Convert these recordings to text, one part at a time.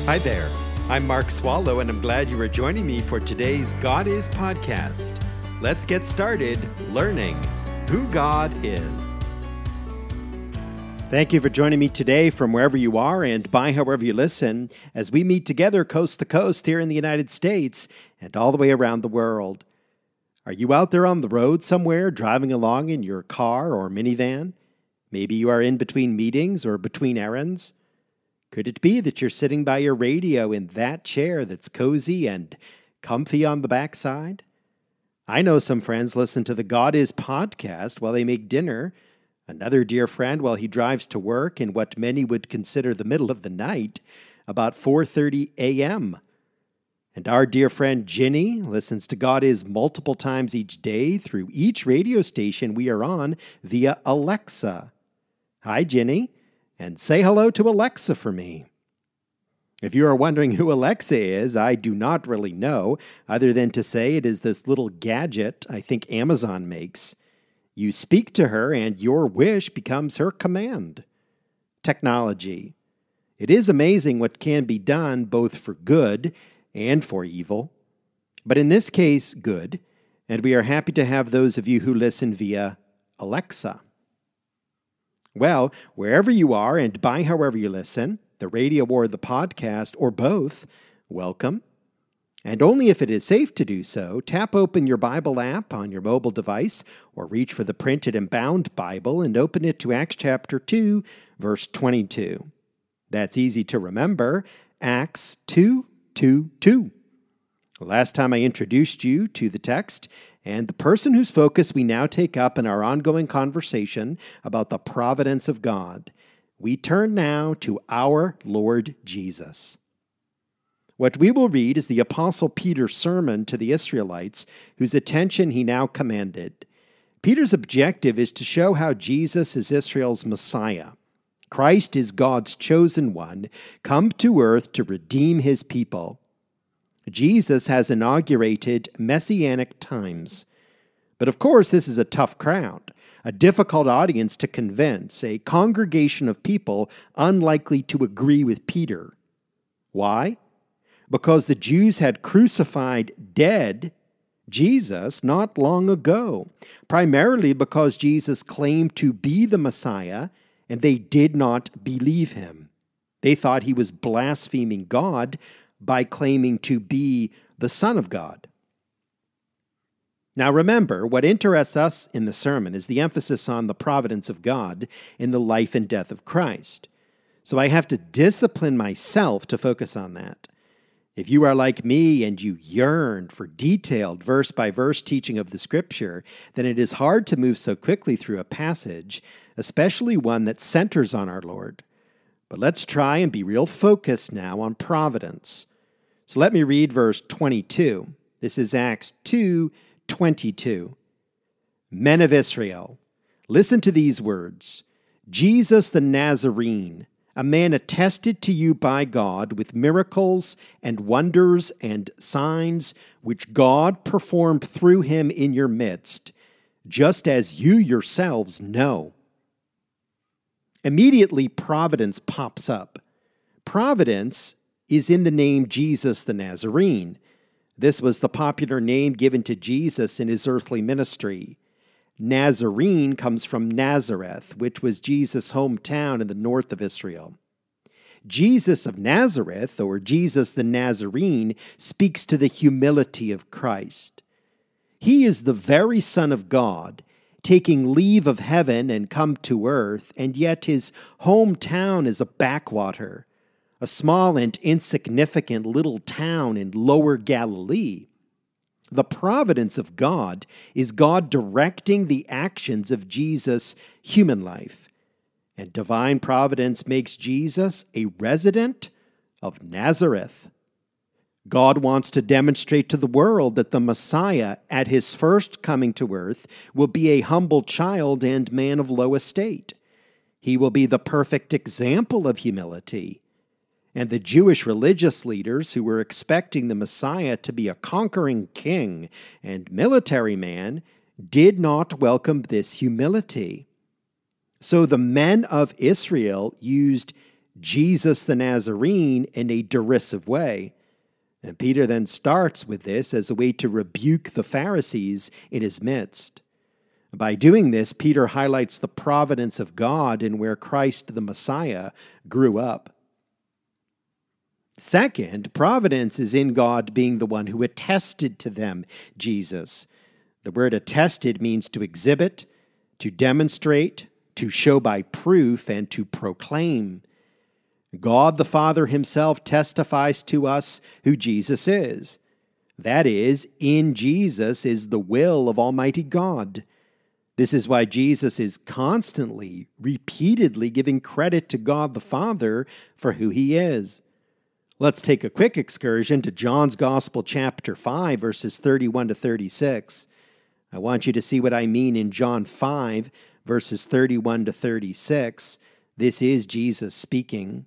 Hi there. I'm Mark Swallow, and I'm glad you are joining me for today's God Is podcast. Let's get started learning who God is. Thank you for joining me today from wherever you are and by however you listen as we meet together coast to coast here in the United States and all the way around the world. Are you out there on the road somewhere driving along in your car or minivan? Maybe you are in between meetings or between errands. Could it be that you're sitting by your radio in that chair that's cozy and comfy on the backside? I know some friends listen to the God Is podcast while they make dinner. Another dear friend while he drives to work in what many would consider the middle of the night, about 4:30 a.m. And our dear friend Ginny listens to God Is multiple times each day through each radio station we are on via Alexa. Hi, Ginny. And say hello to Alexa for me. If you are wondering who Alexa is, I do not really know, other than to say it is this little gadget I think Amazon makes. You speak to her and your wish becomes her command. Technology. It is amazing what can be done both for good and for evil. But in this case, good, and we are happy to have those of you who listen via Alexa. Well, wherever you are and by however you listen, the radio or the podcast or both, welcome. And only if it is safe to do so, tap open your Bible app on your mobile device or reach for the printed and bound Bible and open it to Acts chapter 2, verse 22. That's easy to remember, Acts 2:22. Last time I introduced you to the text and the person whose focus we now take up in our ongoing conversation about the providence of God. We turn now to our Lord Jesus. What we will read is the Apostle Peter's sermon to the Israelites, whose attention he now commanded. Peter's objective is to show how Jesus is Israel's Messiah. Christ is God's chosen one, come to earth to redeem his people. Jesus has inaugurated messianic times. But of course, this is a tough crowd, a difficult audience to convince, a congregation of people unlikely to agree with Peter. Why? Because the Jews had crucified dead Jesus not long ago, primarily because Jesus claimed to be the Messiah, and they did not believe him. They thought he was blaspheming God by claiming to be the Son of God. Now remember, what interests us in the sermon is the emphasis on the providence of God in the life and death of Christ. So I have to discipline myself to focus on that. If you are like me and you yearn for detailed verse-by-verse teaching of the Scripture, then it is hard to move so quickly through a passage, especially one that centers on our Lord. But let's try and be real focused now on providence. So let me read verse 22. This is Acts 2:22. Men of Israel, listen to these words. Jesus the Nazarene, a man attested to you by God with miracles and wonders and signs which God performed through him in your midst, just as you yourselves know. Immediately, providence pops up. Providence is in the name Jesus the Nazarene. This was the popular name given to Jesus in his earthly ministry. Nazarene comes from Nazareth, which was Jesus' hometown in the north of Israel. Jesus of Nazareth, or Jesus the Nazarene, speaks to the humility of Christ. He is the very Son of God, taking leave of heaven and come to earth, and yet his hometown is a backwater, a small and insignificant little town in Lower Galilee. The providence of God is God directing the actions of Jesus' human life, and divine providence makes Jesus a resident of Nazareth. God wants to demonstrate to the world that the Messiah, at his first coming to earth, will be a humble child and man of low estate. He will be the perfect example of humility. And the Jewish religious leaders who were expecting the Messiah to be a conquering king and military man did not welcome this humility. So the men of Israel used Jesus the Nazarene in a derisive way. And Peter then starts with this as a way to rebuke the Pharisees in his midst. By doing this, Peter highlights the providence of God in where Christ the Messiah grew up. Second, providence is in God being the one who attested to them, Jesus. The word attested means to exhibit, to demonstrate, to show by proof, and to proclaim. God the Father himself testifies to us who Jesus is. That is, in Jesus is the will of Almighty God. This is why Jesus is constantly, repeatedly giving credit to God the Father for who he is. Let's take a quick excursion to John's Gospel, chapter 5, verses 31 to 36. I want you to see what I mean in John 5, verses 31 to 36. This is Jesus speaking.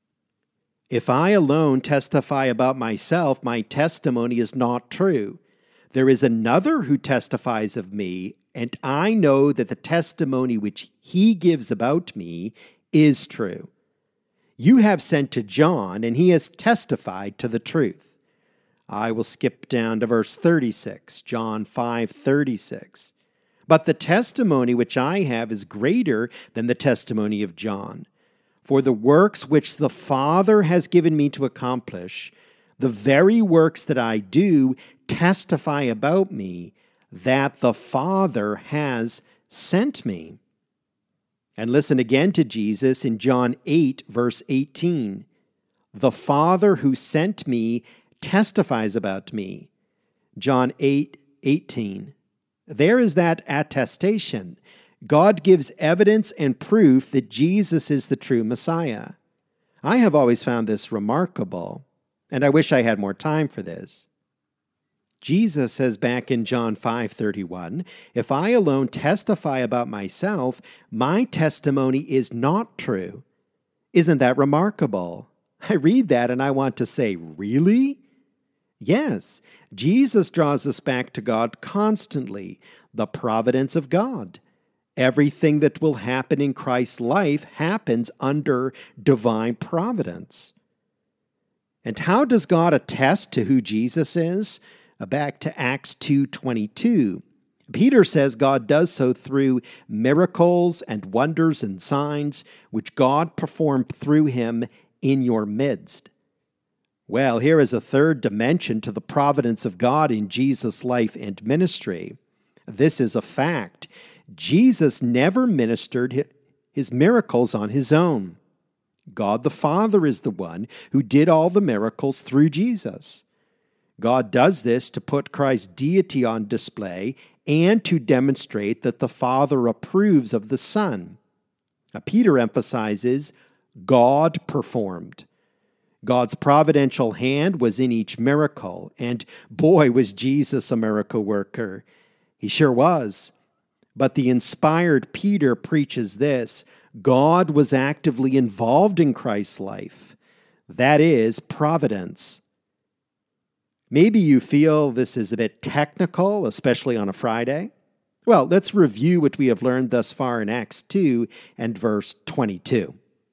If I alone testify about myself, my testimony is not true. There is another who testifies of me, and I know that the testimony which he gives about me is true. You have sent to John, and he has testified to the truth. I will skip down to verse 36, John 5:36. But the testimony which I have is greater than the testimony of John. For the works which the Father has given me to accomplish, the very works that I do, testify about me, that the Father has sent me. And listen again to Jesus in John 8, verse 18. The Father who sent me testifies about me. John 8:18. There is that attestation. God gives evidence and proof that Jesus is the true Messiah. I have always found this remarkable, and I wish I had more time for this. Jesus says back in John 5:31, if I alone testify about myself, my testimony is not true. Isn't that remarkable? I read that and I want to say, really? Yes, Jesus draws us back to God constantly, the providence of God. Everything that will happen in Christ's life happens under divine providence. And how does God attest to who Jesus is? Back to Acts 2:22. Peter says God does so through miracles and wonders and signs which God performed through him in your midst. Well, here is a third dimension to the providence of God in Jesus' life and ministry. This is a fact. Jesus never ministered his miracles on his own. God the Father is the one who did all the miracles through Jesus. God does this to put Christ's deity on display and to demonstrate that the Father approves of the Son. Peter emphasizes, God performed. God's providential hand was in each miracle, and boy, was Jesus a miracle worker. He sure was. But the inspired Peter preaches this: God was actively involved in Christ's life. That is providence. Maybe you feel this is a bit technical, especially on a Friday. Well, let's review what we have learned thus far in Acts 2 and verse 22.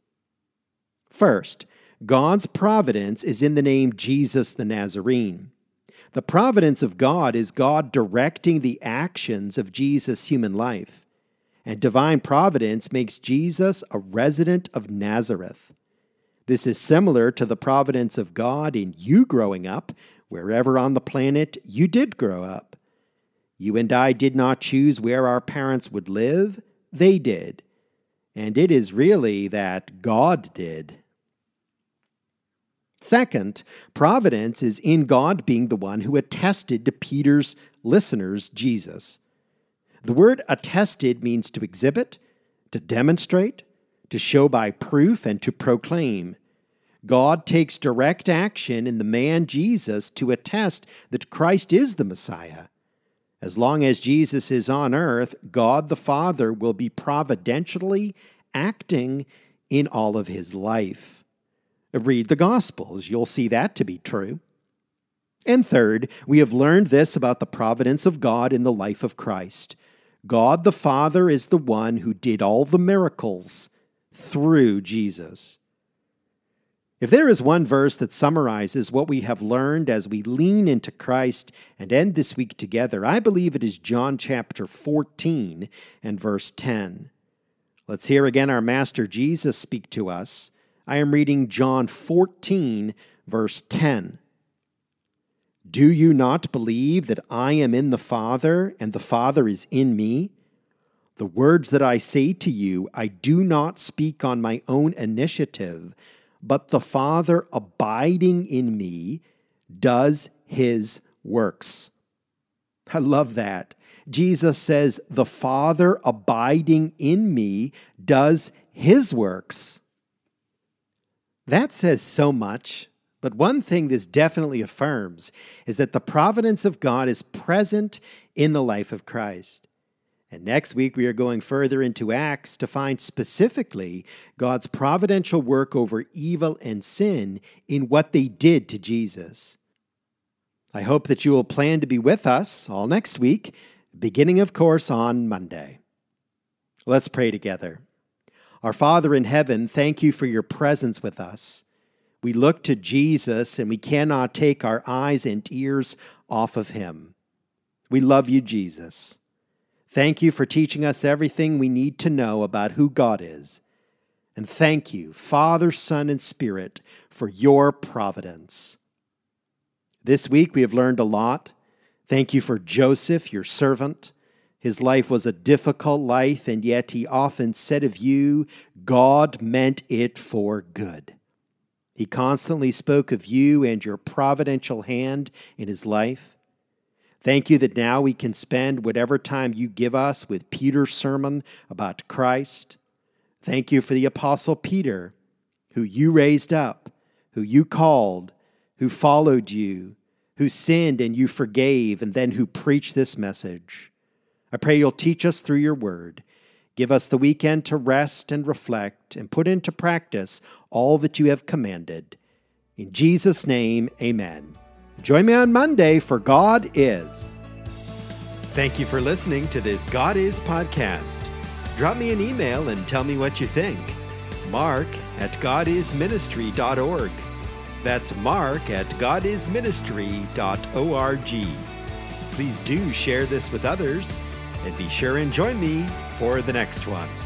First, God's providence is in the name Jesus the Nazarene. The providence of God is God directing the actions of Jesus' human life. And divine providence makes Jesus a resident of Nazareth. This is similar to the providence of God in you growing up, wherever on the planet you did grow up. You and I did not choose where our parents would live, they did. And it is really that God did. Second, providence is in God being the one who attested to Peter's listeners, Jesus. The word attested means to exhibit, to demonstrate, to show by proof, and to proclaim. God takes direct action in the man Jesus to attest that Christ is the Messiah. As long as Jesus is on earth, God the Father will be providentially acting in all of his life. Read the Gospels. You'll see that to be true. And third, we have learned this about the providence of God in the life of Christ. God the Father is the one who did all the miracles through Jesus. If there is one verse that summarizes what we have learned as we lean into Christ and end this week together, I believe it is John chapter 14 and verse 10. Let's hear again our Master Jesus speak to us. I am reading John 14, verse 10. Do you not believe that I am in the Father, and the Father is in me? The words that I say to you, I do not speak on my own initiative, but the Father abiding in me does his works. I love that. Jesus says, the Father abiding in me does his works. That says so much, but one thing this definitely affirms is that the providence of God is present in the life of Christ. And next week we are going further into Acts to find specifically God's providential work over evil and sin in what they did to Jesus. I hope that you will plan to be with us all next week, beginning, of course, on Monday. Let's pray together. Our Father in heaven, thank you for your presence with us. We look to Jesus and we cannot take our eyes and ears off of him. We love you, Jesus. Thank you for teaching us everything we need to know about who God is. And thank you, Father, Son, and Spirit, for your providence. This week we have learned a lot. Thank you for Joseph, your servant. His life was a difficult life, and yet he often said of you, God meant it for good. He constantly spoke of you and your providential hand in his life. Thank you that now we can spend whatever time you give us with Peter's sermon about Christ. Thank you for the Apostle Peter, who you raised up, who you called, who followed you, who sinned and you forgave, and then who preached this message. I pray you'll teach us through your word. Give us the weekend to rest and reflect and put into practice all that you have commanded. In Jesus' name, amen. Join me on Monday for God Is. Thank you for listening to this God Is podcast. Drop me an email and tell me what you think. mark@godisministry.org. That's mark@godisministry.org. Please do share this with others, and be sure and join me for the next one.